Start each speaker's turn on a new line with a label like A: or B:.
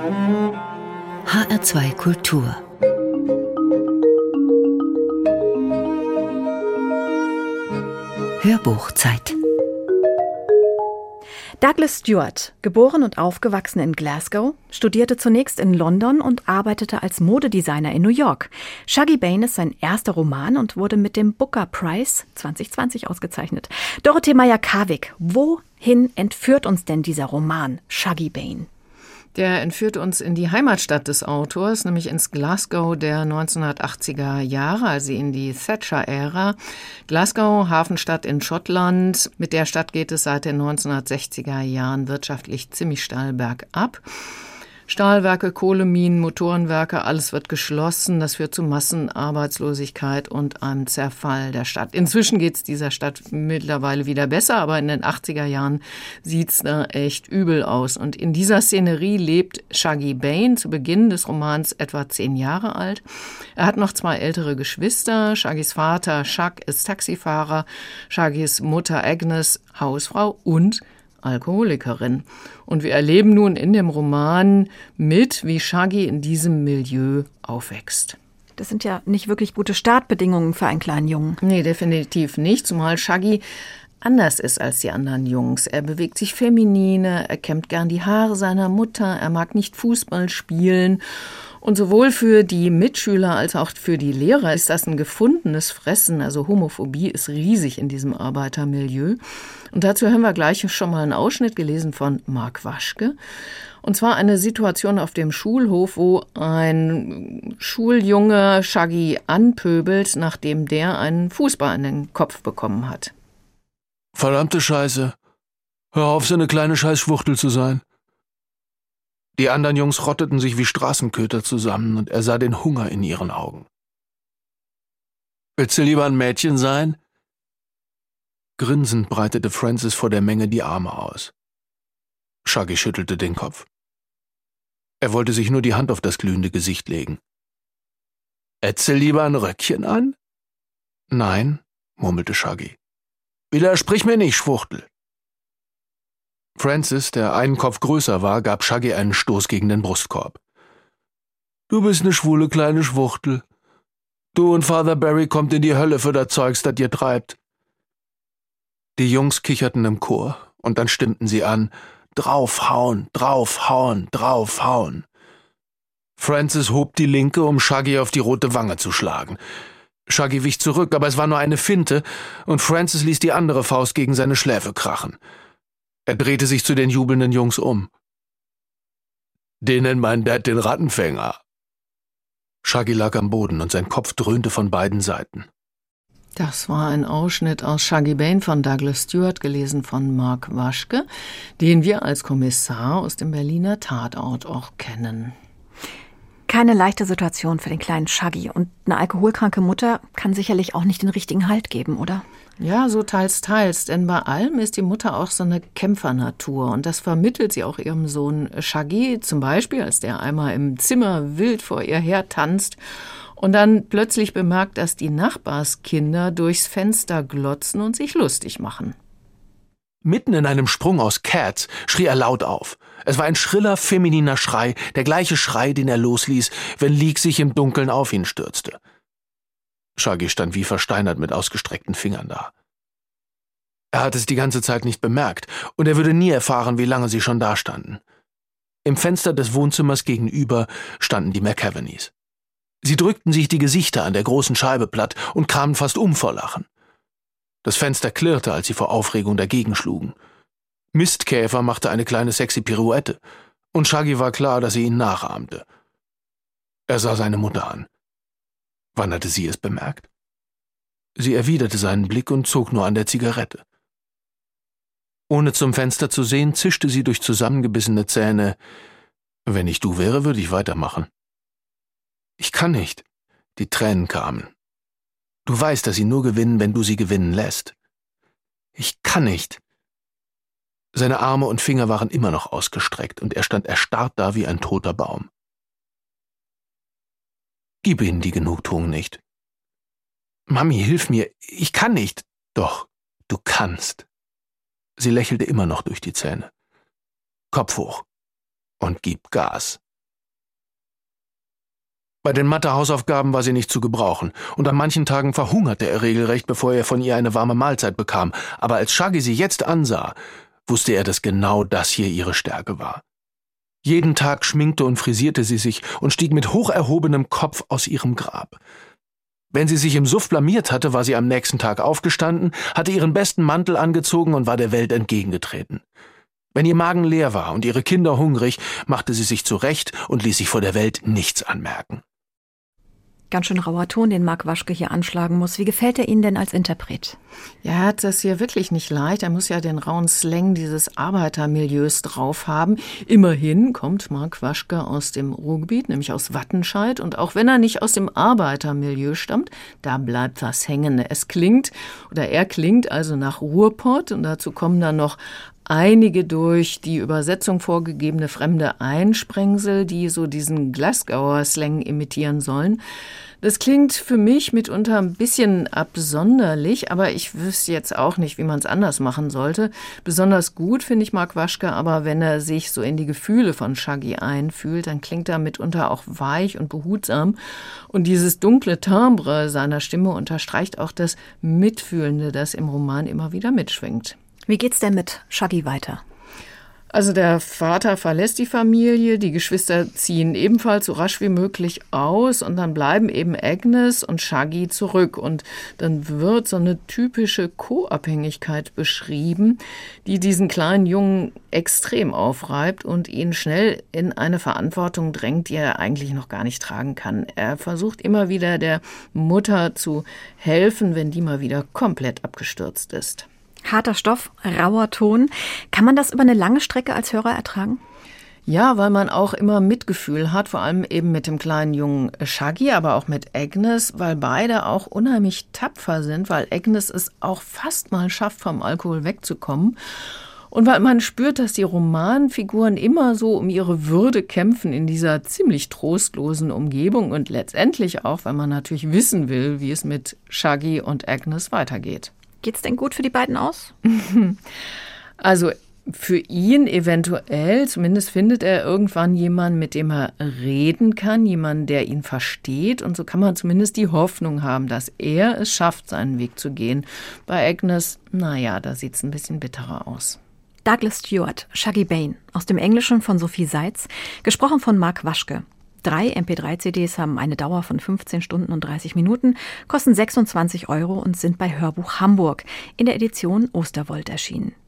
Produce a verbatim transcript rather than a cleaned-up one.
A: H R zwei Kultur. Hörbuchzeit.
B: Douglas Stuart, geboren und aufgewachsen in Glasgow, studierte zunächst in London und arbeitete als Modedesigner in New York. Shuggie Bain ist sein erster Roman und wurde mit dem Booker Prize zwanzig zwanzig ausgezeichnet. Dorothee Meyer-Karwig, wohin entführt uns denn dieser Roman Shuggie Bain?
C: Der entführt uns in die Heimatstadt des Autors, nämlich ins Glasgow der neunzehnhundertachtziger Jahre, also in die Thatcher-Ära. Glasgow, Hafenstadt in Schottland. Mit der Stadt geht es seit den neunzehnhundertsechziger Jahren wirtschaftlich ziemlich steil bergab. Stahlwerke, Kohleminen, Motorenwerke, alles wird geschlossen. Das führt zu Massenarbeitslosigkeit und einem Zerfall der Stadt. Inzwischen geht es dieser Stadt mittlerweile wieder besser, aber in den achtziger Jahren sieht es da echt übel aus. Und in dieser Szenerie lebt Shuggie Bain, zu Beginn des Romans etwa zehn Jahre alt. Er hat noch zwei ältere Geschwister. Shuggies Vater Shug ist Taxifahrer, Shuggies Mutter Agnes Hausfrau und Alkoholikerin. Und wir erleben nun in dem Roman mit, wie Shuggie in diesem Milieu aufwächst.
B: Das sind ja nicht wirklich gute Startbedingungen für einen kleinen Jungen.
C: Nee, definitiv nicht, zumal Shuggie anders ist als die anderen Jungs. Er bewegt sich feminine, er kämmt gern die Haare seiner Mutter, er mag nicht Fußball spielen. Und sowohl für die Mitschüler als auch für die Lehrer ist das ein gefundenes Fressen. Also Homophobie ist riesig in diesem Arbeitermilieu. Und dazu haben wir gleich schon mal einen Ausschnitt gelesen von Mark Waschke. Und zwar eine Situation auf dem Schulhof, wo ein Schuljunge Shuggie anpöbelt, nachdem der einen Fußball in den Kopf bekommen hat.
D: Verdammte Scheiße. Hör auf, so eine kleine Scheißschwuchtel zu sein. Die anderen Jungs rotteten sich wie Straßenköter zusammen und er sah den Hunger in ihren Augen. Willst du lieber ein Mädchen sein? Grinsend breitete Francis vor der Menge die Arme aus. Shuggie schüttelte den Kopf. Er wollte sich nur die Hand auf das glühende Gesicht legen. Ätze lieber ein Röckchen an? Nein, murmelte Shuggie. Widersprich mir nicht, Schwuchtel. Francis, der einen Kopf größer war, gab Shuggie einen Stoß gegen den Brustkorb. Du bist ne schwule kleine Schwuchtel. Du und Father Barry kommt in die Hölle für das Zeugs, das ihr treibt. Die Jungs kicherten im Chor, und dann stimmten sie an, draufhauen, draufhauen, draufhauen. Francis hob die linke, um Shuggie auf die rote Wange zu schlagen. Shuggie wich zurück, aber es war nur eine Finte, und Francis ließ die andere Faust gegen seine Schläfe krachen. Er drehte sich zu den jubelnden Jungs um. Den nennt mein Dad den Rattenfänger. Shuggie lag am Boden und sein Kopf dröhnte von beiden Seiten.
C: Das war ein Ausschnitt aus Shuggie Bain von Douglas Stuart, gelesen von Mark Waschke, den wir als Kommissar aus dem Berliner Tatort auch kennen.
B: Keine leichte Situation für den kleinen Shuggie. Und eine alkoholkranke Mutter kann sicherlich auch nicht den richtigen Halt geben, oder?
C: Ja, so teils, teils. Denn bei allem ist die Mutter auch so eine Kämpfernatur. Und das vermittelt sie auch ihrem Sohn Shuggie, zum Beispiel, als der einmal im Zimmer wild vor ihr her tanzt und dann plötzlich bemerkt, dass die Nachbarskinder durchs Fenster glotzen und sich lustig machen.
D: Mitten in einem Sprung aus Cats schrie er laut auf. Es war ein schriller, femininer Schrei, der gleiche Schrei, den er losließ, wenn Leek sich im Dunkeln auf ihn stürzte. Shuggie stand wie versteinert mit ausgestreckten Fingern da. Er hatte es die ganze Zeit nicht bemerkt, und er würde nie erfahren, wie lange sie schon dastanden. Im Fenster des Wohnzimmers gegenüber standen die McCavennys. Sie drückten sich die Gesichter an der großen Scheibe platt und kamen fast um vor Lachen. Das Fenster klirrte, als sie vor Aufregung dagegen schlugen. Mistkäfer machte eine kleine sexy Pirouette, und Shuggie war klar, dass sie ihn nachahmte. Er sah seine Mutter an. Wann hatte sie es bemerkt? Sie erwiderte seinen Blick und zog nur an der Zigarette. Ohne zum Fenster zu sehen, zischte sie durch zusammengebissene Zähne. Wenn ich du wäre, würde ich weitermachen. Ich kann nicht. Die Tränen kamen. Du weißt, dass sie nur gewinnen, wenn du sie gewinnen lässt. Ich kann nicht. Seine Arme und Finger waren immer noch ausgestreckt, und er stand erstarrt da wie ein toter Baum. Gib ihnen die Genugtuung nicht. Mami, hilf mir, ich kann nicht. Doch, du kannst. Sie lächelte immer noch durch die Zähne. Kopf hoch und gib Gas. Bei den Mathe-Hausaufgaben war sie nicht zu gebrauchen, und an manchen Tagen verhungerte er regelrecht, bevor er von ihr eine warme Mahlzeit bekam. Aber als Shaggy sie jetzt ansah, wusste er, dass genau das hier ihre Stärke war. Jeden Tag schminkte und frisierte sie sich und stieg mit hoch erhobenem Kopf aus ihrem Grab. Wenn sie sich im Suff blamiert hatte, war sie am nächsten Tag aufgestanden, hatte ihren besten Mantel angezogen und war der Welt entgegengetreten. Wenn ihr Magen leer war und ihre Kinder hungrig, machte sie sich zurecht und ließ sich vor der Welt nichts anmerken.
B: Ganz schön rauer Ton, den Mark Waschke hier anschlagen muss. Wie gefällt er Ihnen denn als Interpret?
C: Ja, er hat das hier wirklich nicht leicht. Er muss ja den rauen Slang dieses Arbeitermilieus drauf haben. Immerhin kommt Mark Waschke aus dem Ruhrgebiet, nämlich aus Wattenscheid. Und auch wenn er nicht aus dem Arbeitermilieu stammt, da bleibt was hängen. Es klingt, oder er klingt also nach Ruhrpott. Und dazu kommen dann noch einige durch die Übersetzung vorgegebene fremde Einsprengsel, die so diesen Glasgower Slang imitieren sollen. Das klingt für mich mitunter ein bisschen absonderlich, aber ich wüsste jetzt auch nicht, wie man es anders machen sollte. Besonders gut finde ich Mark Waschke, aber wenn er sich so in die Gefühle von Shaggy einfühlt, dann klingt er mitunter auch weich und behutsam. Und dieses dunkle Timbre seiner Stimme unterstreicht auch das Mitfühlende, das im Roman immer wieder mitschwingt.
B: Wie geht's denn mit Shaggy weiter?
C: Also der Vater verlässt die Familie, die Geschwister ziehen ebenfalls so rasch wie möglich aus und dann bleiben eben Agnes und Shaggy zurück. Und dann wird so eine typische Co-Abhängigkeit beschrieben, die diesen kleinen Jungen extrem aufreibt und ihn schnell in eine Verantwortung drängt, die er eigentlich noch gar nicht tragen kann. Er versucht immer wieder der Mutter zu helfen, wenn die mal wieder komplett abgestürzt ist.
B: Harter Stoff, rauer Ton. Kann man das über eine lange Strecke als Hörer ertragen?
C: Ja, weil man auch immer Mitgefühl hat, vor allem eben mit dem kleinen Jungen Shaggy, aber auch mit Agnes, weil beide auch unheimlich tapfer sind, weil Agnes es auch fast mal schafft, vom Alkohol wegzukommen. Und weil man spürt, dass die Romanfiguren immer so um ihre Würde kämpfen in dieser ziemlich trostlosen Umgebung und letztendlich auch, weil man natürlich wissen will, wie es mit Shaggy und Agnes weitergeht.
B: Geht's denn gut für die beiden aus?
C: Also für ihn eventuell, zumindest findet er irgendwann jemanden, mit dem er reden kann, jemanden, der ihn versteht. Und so kann man zumindest die Hoffnung haben, dass er es schafft, seinen Weg zu gehen. Bei Agnes, naja, da sieht's ein bisschen bitterer aus.
B: Douglas Stewart, Shaggy Bane, aus dem Englischen von Sophie Seitz, gesprochen von Mark Waschke. Drei M P drei C Ds haben eine Dauer von fünfzehn Stunden und dreißig Minuten, kosten sechsundzwanzig Euro und sind bei Hörbuch Hamburg in der Edition Osterwold erschienen.